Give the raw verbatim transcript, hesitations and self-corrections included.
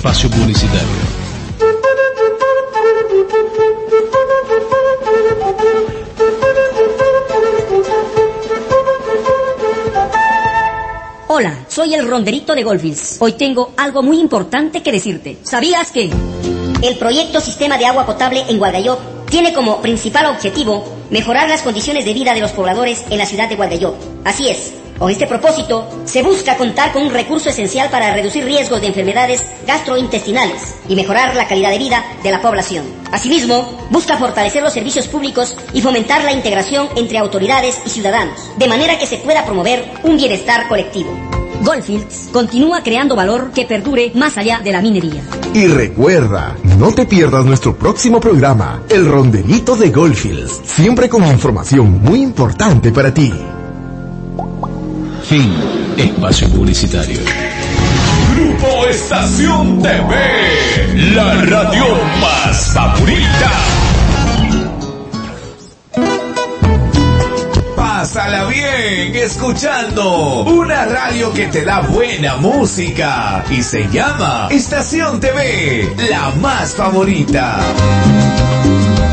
Espacio publicitario. Hola, soy el ronderito de Goldfields. Hoy tengo algo muy importante que decirte. ¿Sabías que el proyecto Sistema de Agua Potable en Gualdayob tiene como principal objetivo mejorar las condiciones de vida de los pobladores en la ciudad de Gualdayob? Así es. Con este propósito, se busca contar con un recurso esencial para reducir riesgos de enfermedades gastrointestinales y mejorar la calidad de vida de la población. Asimismo, busca fortalecer los servicios públicos y fomentar la integración entre autoridades y ciudadanos, de manera que se pueda promover un bienestar colectivo. Goldfields continúa creando valor que perdure más allá de la minería. Y recuerda, no te pierdas nuestro próximo programa, El Ronderito de Goldfields, siempre con información muy importante para ti. Fin. Espacio publicitario. Grupo Estación T V, la radio más favorita. Pásala bien escuchando una radio que te da buena música y se llama Estación T V, la más favorita.